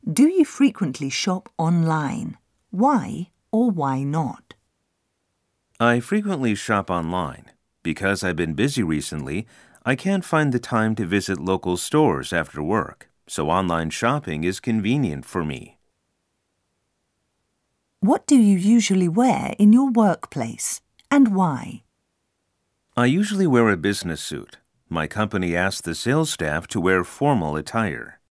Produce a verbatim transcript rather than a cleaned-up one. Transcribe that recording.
Do you frequently shop online? Why or why not? I frequently shop online. Because I've been busy recently, I can't find the time to visit local stores after work, so online shopping is convenient for me. What do you usually wear in your workplace, and why? I usually wear a business suit. My company asks the sales staff to wear formal attire.